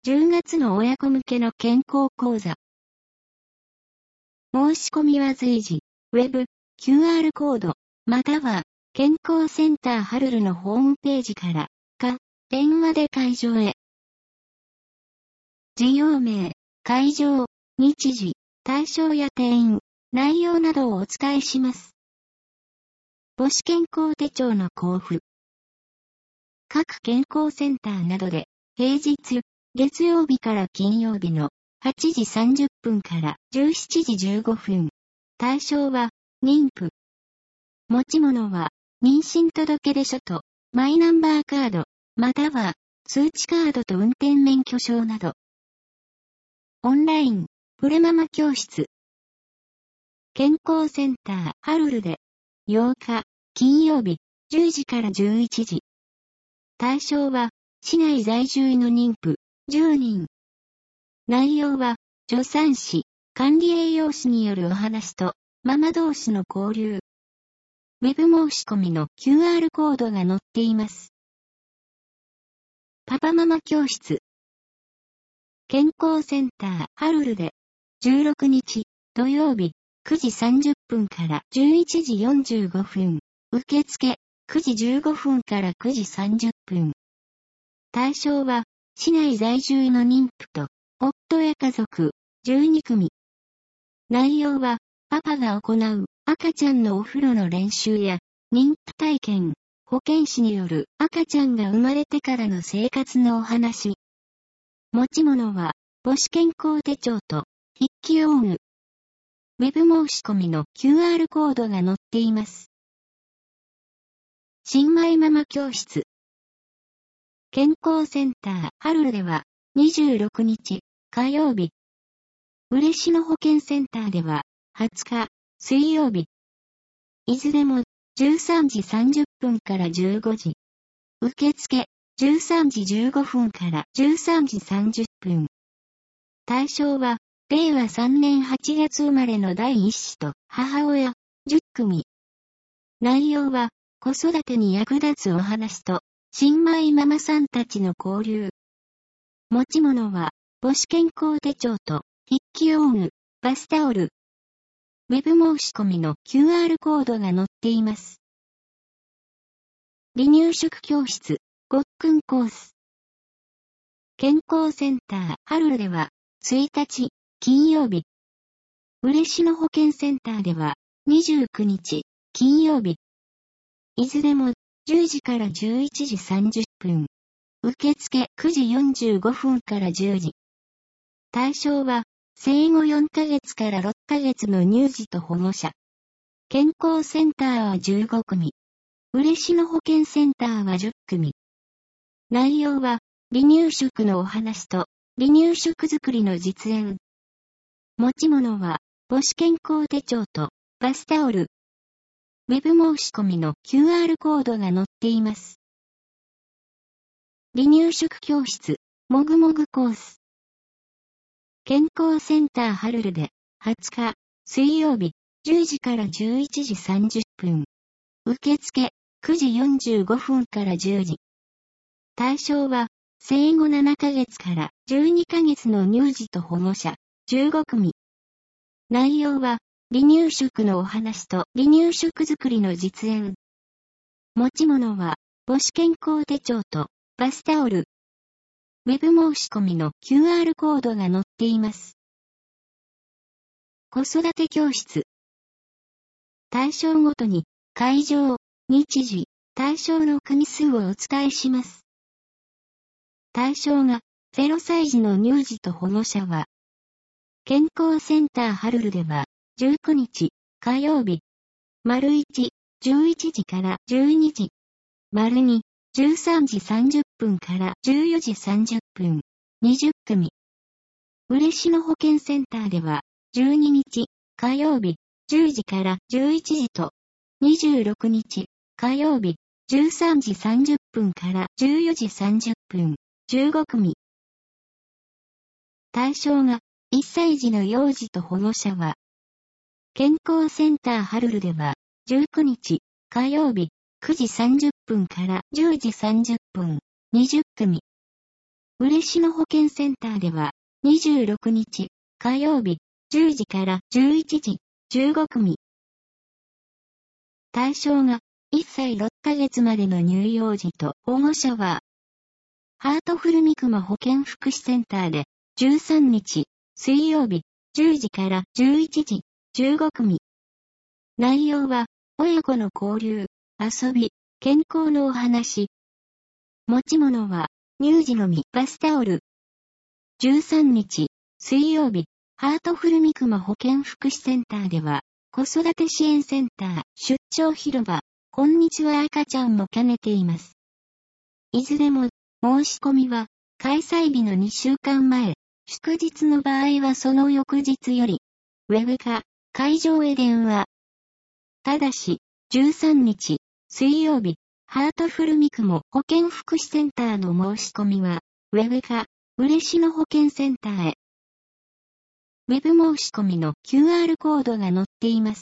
10月の親子向けの健康講座。申し込みは随時、ウェブ、QR コード、または、健康センターハルルのホームページから、か、電話で会場へ。事業名、会場、日時、対象や定員、内容などをお伝えします。母子健康手帳の交付。各健康センターなどで、平日、月曜日から金曜日の8時30分から17時15分。対象は、妊婦。持ち物は、妊娠届出書と、マイナンバーカード、または、通知カードと運転免許証など。オンライン、プレママ教室。健康センター、ハルルで、8日、金曜日、10時から11時。対象は、市内在住の妊婦、10人。内容は、助産師、管理栄養士によるお話と、ママ同士の交流。ウェブ申し込みの QR コードが載っています。パパママ教室。健康センター、ハルルで、16日、土曜日、9時30分から11時45分。受付、9時15分から9時30分。対象は、市内在住の妊婦と、夫や家族、12組。内容は、パパが行う赤ちゃんのお風呂の練習や、妊婦体験、保健師による赤ちゃんが生まれてからの生活のお話。持ち物は、母子健康手帳と、筆記用具。ウェブ申し込みの QR コードが載っています。新米ママ教室。健康センター、ハルルでは、26日、火曜日。嬉野保健センターでは、20日、水曜日。いずれも、13時30分から15時。受付、13時15分から13時30分。対象は、令和3年8月生まれの第一子と母親、10組。内容は、子育てに役立つお話と、新米ママさんたちの交流。持ち物は、母子健康手帳と、筆記用具、バスタオル。ウェブ申し込みの QR コードが載っています。離乳食教室、ごっくんコース。健康センター、ハルルでは、1日、金曜日。嬉野保健センターでは、29日、金曜日。いずれも、10時から11時30分。受付9時45分から10時。対象は、生後4ヶ月から6ヶ月の乳児と保護者。健康センターは15組。嬉野保健センターは10組。内容は、離乳食のお話と、離乳食作りの実演。持ち物は、母子健康手帳と、バスタオル。ウェブ申し込みの QR コードが載っています。離乳食教室、もぐもぐコース。健康センターハルルで、20日、水曜日、10時から11時30分。受付、9時45分から10時。対象は、生後7ヶ月から12ヶ月の乳児と保護者、15組。内容は、離乳食のお話と離乳食作りの実演。持ち物は、母子健康手帳と、バスタオル。ウェブ申し込みの QR コードが載っています。子育て教室。対象ごとに、会場、日時、対象の組数をお伝えします。対象が、0歳児の乳児と保護者は、健康センターハルルでは、19日、火曜日、丸1、11時から12時、丸2、13時30分から14時30分、20組。嬉野保健センターでは、12日、火曜日、10時から11時と、26日、火曜日、13時30分から14時30分、15組。対象が、1歳児の幼児と保護者は、健康センターハルルでは、19日、火曜日、9時30分から10時30分、20組。 嬉野保健センターでは、26日、火曜日、10時から11時、15組。対象が、1歳6ヶ月までの乳幼児と保護者は、ハートフル三熊保健福祉センターで、13日、水曜日、10時から11時、15組。内容は、親子の交流、遊び、健康のお話。持ち物は、乳児のみバスタオル。13日、水曜日、ハートフル三熊保健福祉センターでは、子育て支援センター、出張広場、こんにちは赤ちゃんも兼ねています。いずれも、申し込みは、開催日の2週間前、祝日の場合はその翌日より、ウェブか、会場へ電話。ただし、13日、水曜日、ハートフル三熊保健福祉センターの申し込みは、ウェブか、嬉野保健センターへ。ウェブ申し込みの QR コードが載っています。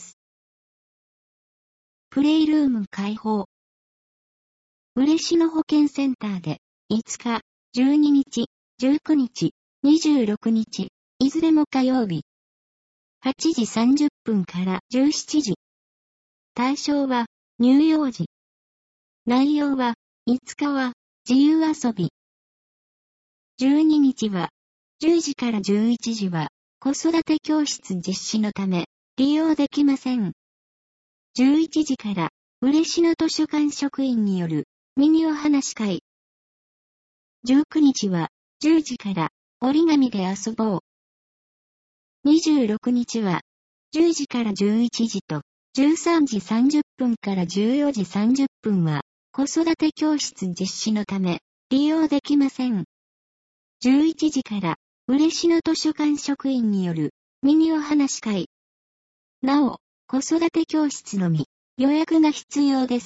プレイルーム開放。嬉野保健センターで、5日、12日、19日、26日、いずれも火曜日。8時30分から17時。対象は、乳幼児。内容は、5日は、自由遊び。12日は、10時から11時は、子育て教室実施のため、利用できません。11時から、嬉野図書館職員による、ミニお話し会。19日は、10時から、折り紙で遊ぼう。26日は、10時から11時と、13時30分から14時30分は、子育て教室実施のため、利用できません。11時から、嬉野図書館職員による、ミニお話し会。なお、子育て教室のみ、予約が必要です。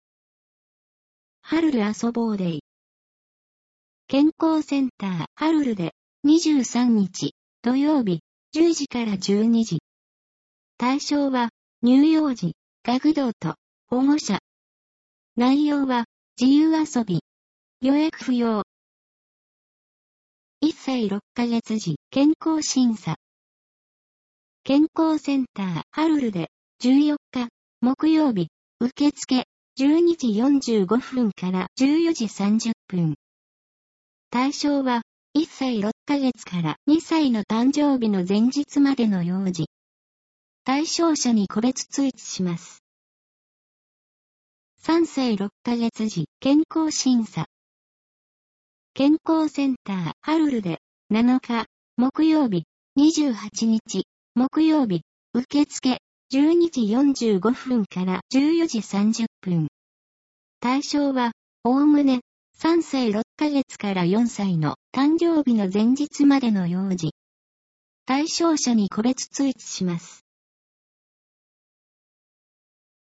ハルル遊ぼうデイ。健康センター、ハルルで、23日、土曜日、10時から12時。対象は、乳幼児、学童と、保護者。内容は、自由遊び。予約不要。1歳6ヶ月時、健康審査。健康センター、ハルルで、14日、木曜日、受付、12時45分から14時30分。対象は、1歳6ヶ月から2歳の誕生日の前日までの幼児。対象者に個別通知します。3歳6ヶ月時、健康審査。健康センター、ハルルで、7日、木曜日、28日、木曜日、受付、12時45分から14時30分。対象は、おおむね、3歳6ヶ月から4歳の誕生日の前日までの幼児。対象者に個別通知します。